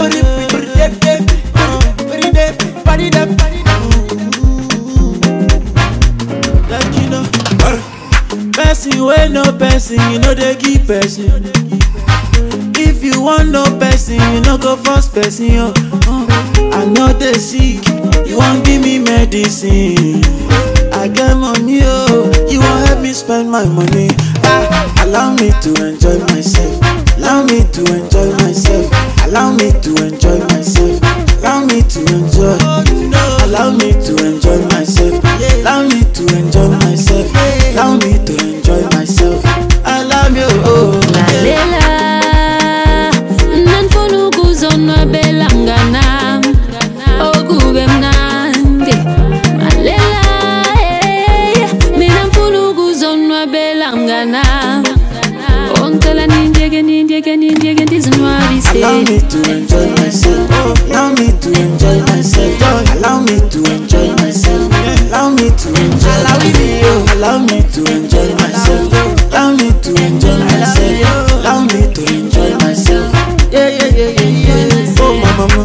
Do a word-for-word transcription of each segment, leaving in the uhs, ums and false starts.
Person wey no person, you know they give person. If you want no person, you no go force person. Yo. Uh, I know they sick, you won't give me medicine. I get money, oh, you won't help me spend my money. Ah, allow me to enjoy myself. Allow me to enjoy myself. Allow me to enjoy myself. Allow me to enjoy. Allow me to enjoy myself. Allow me to enjoy myself. Allow me to enjoy myself. I love you, oh. Lalela, nanfuna ukuzonwabela mnganam, okube mnandi. Lalela, mina mfuna ukuzonwabela mnganam, ongicela nindiyeke nindiyeke nindiyeke ndizinwabise. Allow me to enjoy myself. Allow me to enjoy myself. Allow me to enjoy myself. Allow me to enjoy myself. Allow me to enjoy myself. Allow me to enjoy myself. Allow me to enjoy myself. Yeah, yeah, yeah, yeah, yeah. Oh, my mama.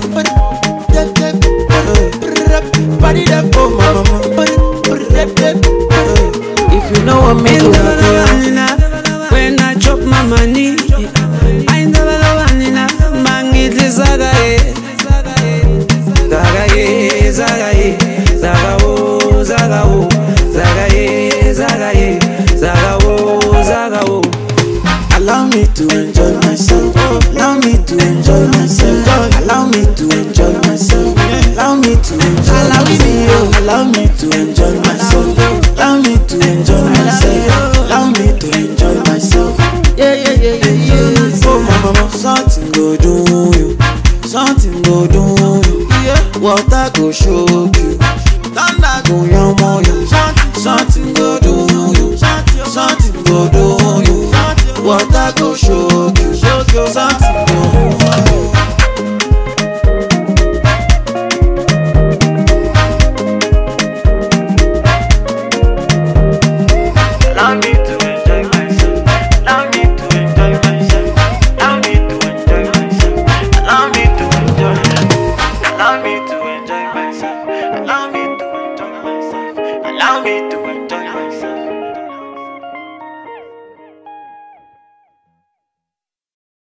Oh, my mama. If you know what me do, when I drop my money, I never know Anina. Mangitli zagaye, zagaye, zagaye, zagao, zagao, zagaye, zagaye, zagao, zagao. allow me to enjoy myself. Allow me to enjoy myself. Allow me to enjoy myself. Allow me to enjoy myself. Allow me to enjoy myself. Allow me to enjoy myself. Allow me to enjoy myself. Yeah, yeah, yeah, yeah, yeah. Oh, my mama, something go do.